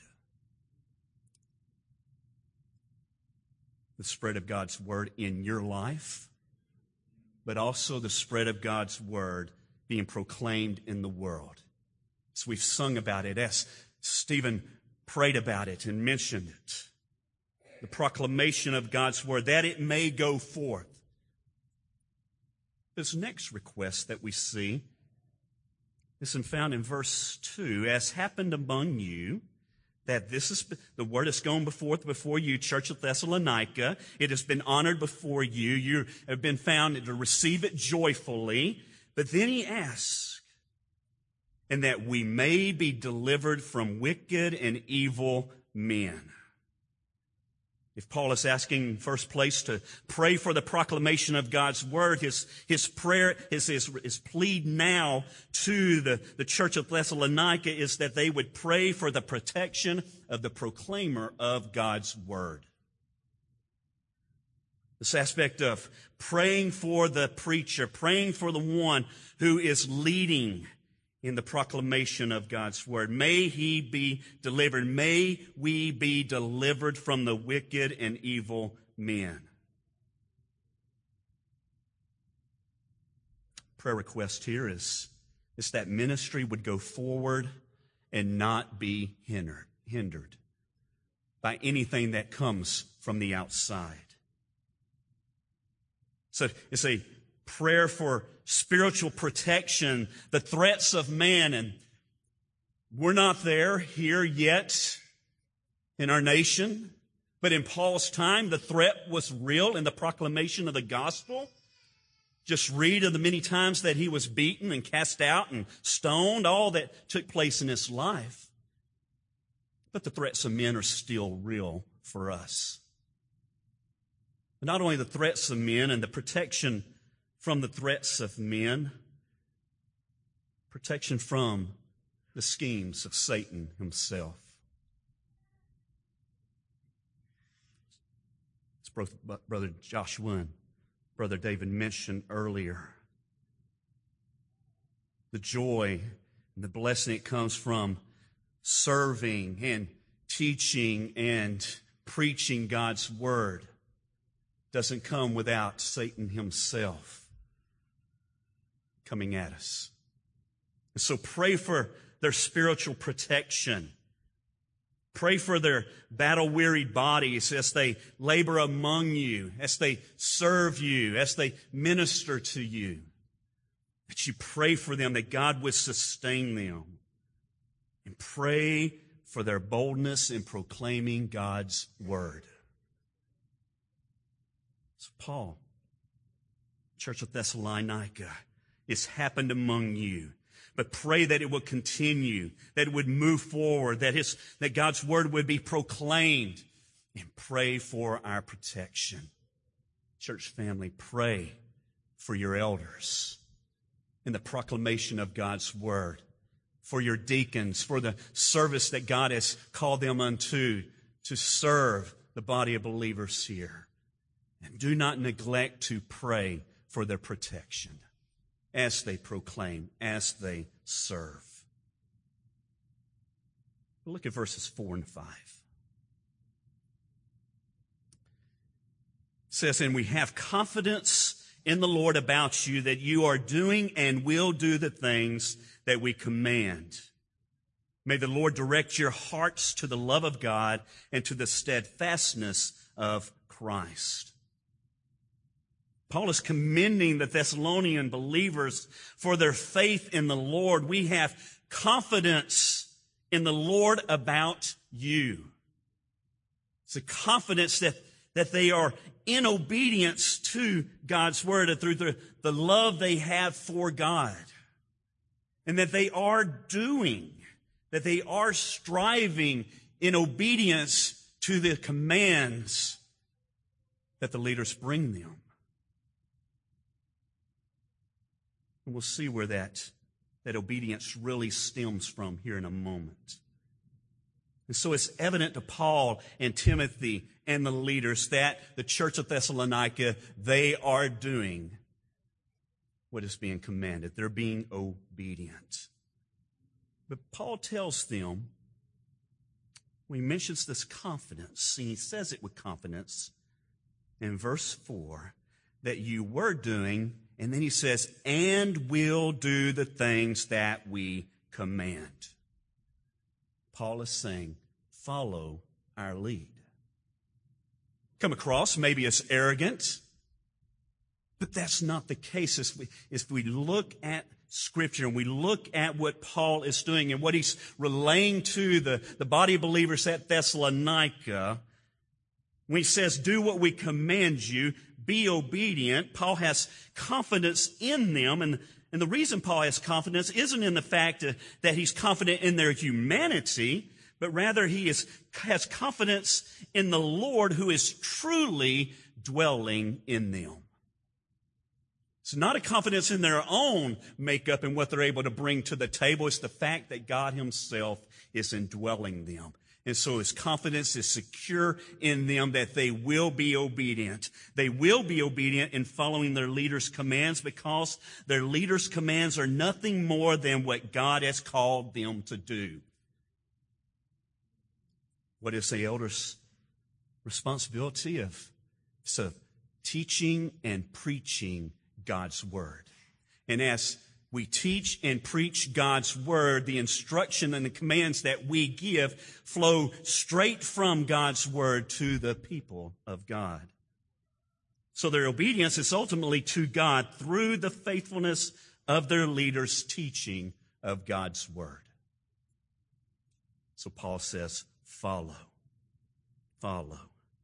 The spread of God's Word in your life, but also the spread of God's Word being proclaimed in the world. As we've sung about it, as Stephen prayed about it and mentioned it, the proclamation of God's Word, that it may go forth. This next request that we see is found in verse two, as happened among you, that this is the word has gone before before you, Church of Thessalonica. It has been honored before you. You have been found to receive it joyfully. But then he asks, and that we may be delivered from wicked and evil men. If Paul is asking in first place to pray for the proclamation of God's Word, his, his prayer, his, his, his plea now to the, the church of Thessalonica is that they would pray for the protection of the proclaimer of God's Word. This aspect of praying for the preacher, praying for the one who is leading in the proclamation of God's Word. May he be delivered. May we be delivered from the wicked and evil men. Prayer request here is, is that ministry would go forward and not be hindered, hindered by anything that comes from the outside. So it's a prayer for spiritual protection, the threats of man, and we're not there here yet in our nation, but in Paul's time, the threat was real in the proclamation of the gospel. Just read of the many times that he was beaten and cast out and stoned, all that took place in his life. But the threats of men are still real for us. But not only the threats of men and the protection from the threats of men, protection from the schemes of Satan himself. As Brother Joshua and Brother David mentioned earlier, the joy and the blessing that comes from serving and teaching and preaching God's Word doesn't come without Satan himself coming at us. And so pray for their spiritual protection. Pray for their battle-wearied bodies as they labor among you, as they serve you, as they minister to you. That you pray for them, that God would sustain them. And pray for their boldness in proclaiming God's Word. So Paul, Church of Thessalonica, it's happened among you. But pray that it would continue, that it would move forward, that his, that God's Word would be proclaimed. And pray for our protection. Church family, pray for your elders in the proclamation of God's Word, for your deacons, for the service that God has called them unto to serve the body of believers here. And do not neglect to pray for their protection as they proclaim, as they serve. Look at verses four and five. It says, and we have confidence in the Lord about you that you are doing and will do the things that we command. May the Lord direct your hearts to the love of God and to the steadfastness of Christ. Paul is commending the Thessalonian believers for their faith in the Lord. We have confidence in the Lord about you. It's a confidence that, that they are in obedience to God's Word and through the, the love they have for God. And that they are doing that they are striving in obedience to the commands that the leaders bring them. And we'll see where that, that obedience really stems from here in a moment. And so it's evident to Paul and Timothy and the leaders that the church of Thessalonica, they are doing what is being commanded. They're being obedient. But Paul tells them, when he mentions this confidence, and he says it with confidence in verse four, that you were doing, and then he says, and will do the things that we command. Paul is saying, follow our lead. Come across maybe as arrogant, but that's not the case. If we, if we look at Scripture and we look at what Paul is doing and what he's relaying to the, the body of believers at Thessalonica, when he says, do what we command you, be obedient, Paul has confidence in them. And, and the reason Paul has confidence isn't in the fact that, that he's confident in their humanity, but rather he is, has confidence in the Lord who is truly dwelling in them. It's not a confidence in their own makeup and what they're able to bring to the table. It's the fact that God himself is indwelling them. And so his confidence is secure in them that they will be obedient. They will be obedient in following their leaders' commands because their leaders' commands are nothing more than what God has called them to do. What is the elder's responsibility of? It's of teaching and preaching God's word. And as we teach and preach God's word, the instruction and the commands that we give flow straight from God's word to the people of God. So their obedience is ultimately to God through the faithfulness of their leaders' teaching of God's word. So Paul says, follow, follow.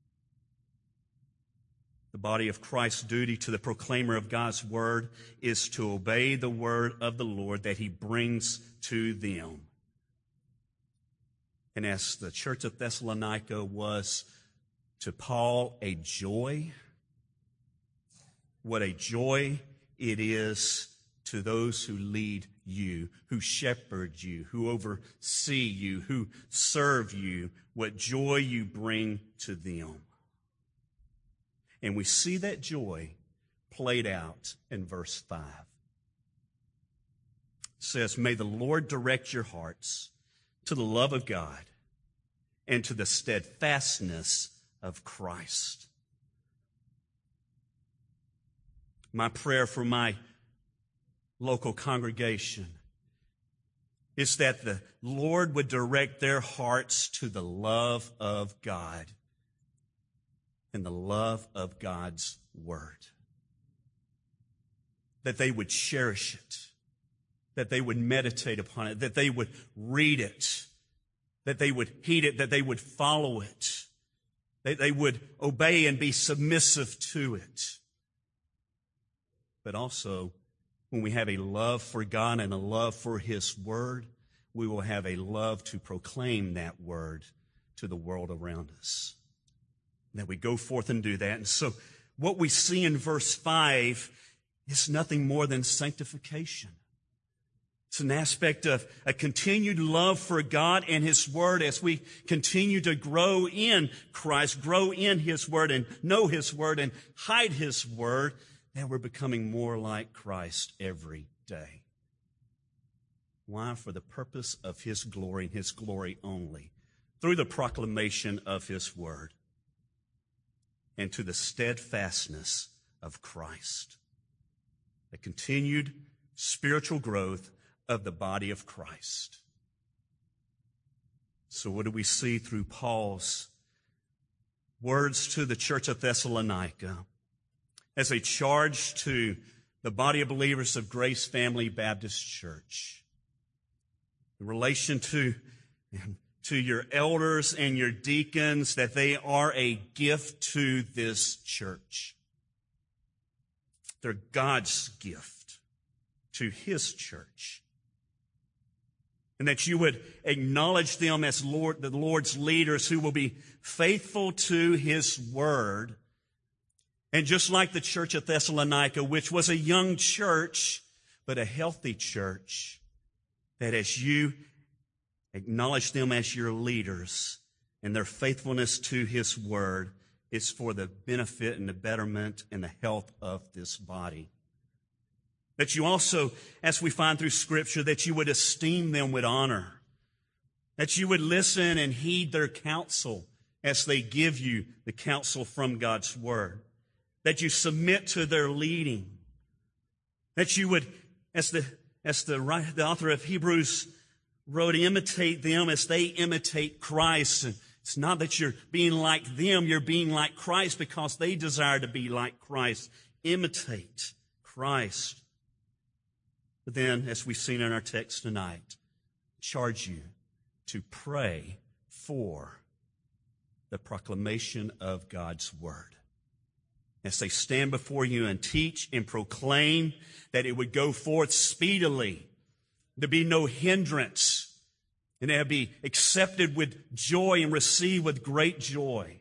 The body of Christ's duty to the proclaimer of God's word is to obey the word of the Lord that he brings to them. And as the church of Thessalonica was to Paul a joy, what a joy it is to those who lead you, who shepherd you, who oversee you, who serve you, what joy you bring to them. And we see that joy played out in verse five. It says, may the Lord direct your hearts to the love of God and to the steadfastness of Christ. My prayer for my local congregation is that the Lord would direct their hearts to the love of God and the love of God's word. That they would cherish it, that they would meditate upon it, that they would read it, that they would heed it, that they would follow it, that they would obey and be submissive to it. But also, when we have a love for God and a love for his word, we will have a love to proclaim that word to the world around us. That we go forth and do that. And so what we see in verse five is nothing more than sanctification. It's an aspect of a continued love for God and his word as we continue to grow in Christ, grow in his word and know his word and hide his word, that we're becoming more like Christ every day. Why? For the purpose of his glory and his glory only, through the proclamation of his word. And to the steadfastness of Christ. The continued spiritual growth of the body of Christ. So what do we see through Paul's words to the church of Thessalonica as a charge to the body of believers of Grace Family Baptist Church in relation to to your elders and your deacons, that they are a gift to this church. They're God's gift to his church. and that you would acknowledge them as Lord, the Lord's leaders who will be faithful to His word. And just like the church of Thessalonica, which was a young church, but a healthy church, that as you acknowledge them as your leaders and their faithfulness to His word, it's for the benefit and the betterment and the health of this body. That you also, as we find through Scripture, that you would esteem them with honor. That you would listen and heed their counsel as they give you the counsel from God's word. That you submit to their leading. That you would, as the, as the, the author of Hebrews wrote, imitate them as they imitate Christ. And it's not that you're being like them, you're being like Christ because they desire to be like Christ. Imitate Christ. But then, as we've seen in our text tonight, charge you to pray for the proclamation of God's word. As they stand before you and teach and proclaim, that it would go forth speedily, there be no hindrance, and it would be accepted with joy and received with great joy.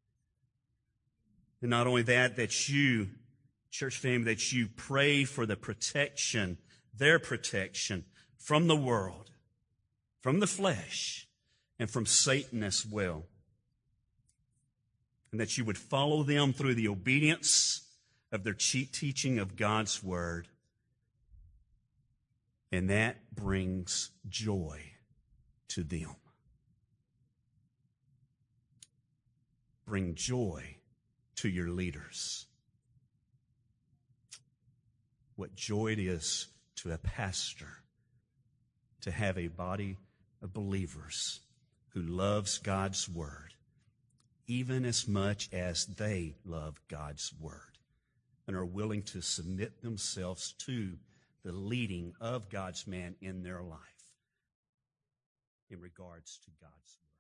And not only that, that you, church family, that you pray for the protection, their protection from the world, from the flesh, and from Satan as well. And that you would follow them through the obedience of their teaching of God's word. And that brings joy to them. Bring joy to your leaders. What joy it is to a pastor to have a body of believers who loves God's word even as much as they love God's word and are willing to submit themselves to the leading of God's man in their life in regards to God's word.